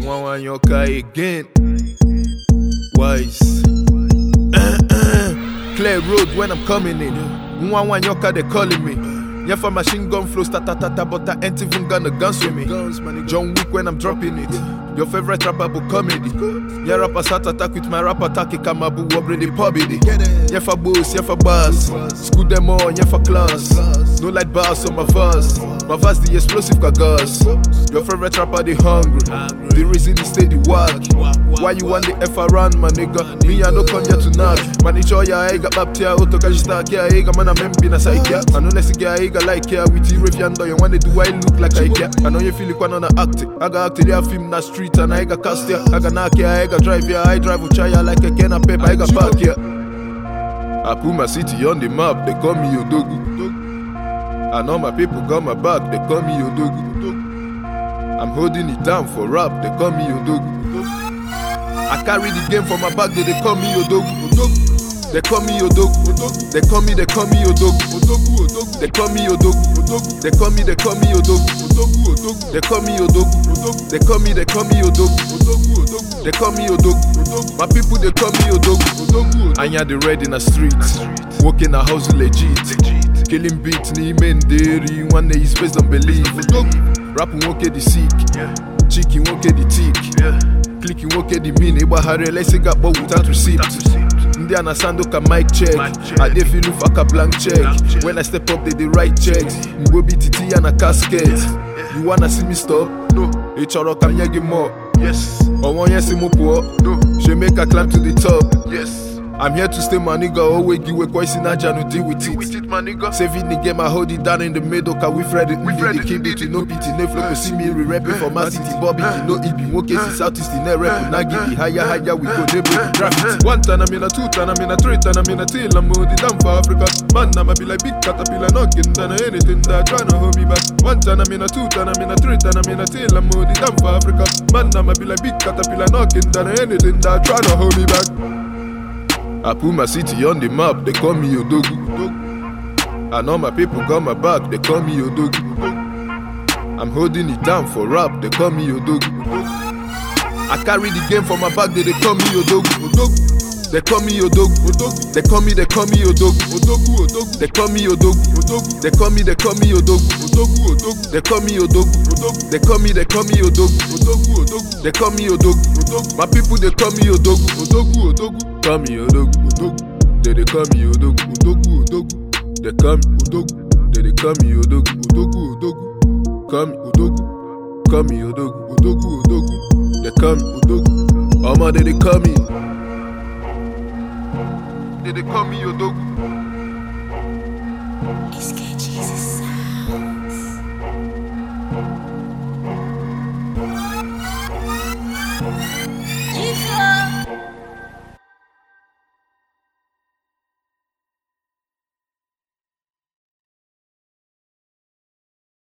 One yoka again. Wise. Clear road when I'm coming in. One yoka they calling me. Yeah, for machine gun flow, but I ain't even gonna guns with me. John Wick when I'm dropping it. Your favorite rapper book comedy. Yeah, rapper start attack with my rap attack. Kamabu wobre the pobby. Yeah, for boss, yeah, for bars. School them on, yeah, for class. No light bars on my verse. My verse the explosive gas. Your favorite rapper the hungry. The reason he stay the work. Why you want the F around, my nigga? Me I no come here to knock. Man, it's all ya, I got up here. Auto cash stack here. I got man, I'm in a side here. I know let's get I got like here. With you, if you you want to do I look like I care. I know you feel like one on the act. I got acted here, film that street, and I got cast here. I got knock here, I got drive here. I drive with chaya like a can of paper. I got park here. I put my city on the map. They call me Odogu. I know my people got my back. They call me Odogu. I'm holding it down for rap. They call me Odogu. I carry the game for my back. They call me Odogu. They call me Odogu. They call me Odogu. They call me Odogu. They call me Odogu. They call me Odogu. They call me Odogu. They call me Odogu. My people they call me Odogu. Anya the red in the streets. Working a house legit. Killing beats ni menderi. One day is based on belief. Rapping won't get the sick. Chicken won't get the tick. Clicking won't get the mean. Eba hare let's say got but without receipt. Ndiana Sandoka mic check. I dey feel like a blank check. When I step up, they write checks. Mbo BTT and a casket. You wanna see me stop? No. Echoro can you give more? Yes. Or one yes mo poor? No. She make a climb to the top? Yes. I'm here to stay, my nigga. Always give a question, I no deal with it. My nigga. Saving the game, I hold it down in the middle. Cause we Fred it, the kid it, no pity, no flow. See me re-rapping for my city, Bobby. No it be one case, Southeast in a rap. Now give it higher, we go, they break graffiti. One time I'm in a two time, I'm in a three time, I'm in a tail. I'm moving down for Africa. Man, I'ma be like big caterpillar, knocking down anything that tryna hold me back. One time I'm in a two time, I'm in a three time, I'm in a tail. I'm moving down for Africa. Man, I'ma be like big caterpillar, knocking down anything that tryna hold me back. I put my city on the map, they call me Odogu. I know my people got my back, they call me Odogu. I'm holding it down for rap, they call me Odogu. I carry the game for my back, they call me Odogu. They call me Odogu. They call me Odogu. They call me Odogu. They call me Odogu. They call me Odogu. They call me Odogu. They call me Odogu. My people they call me Odogu. Call me Odogu. They call me Odogu. They call me Odogu. They call me Odogu. Call me Odogu. Call me Odogu. They call me Odogu. Mama they call me. They call me Odogu. SK Jesus.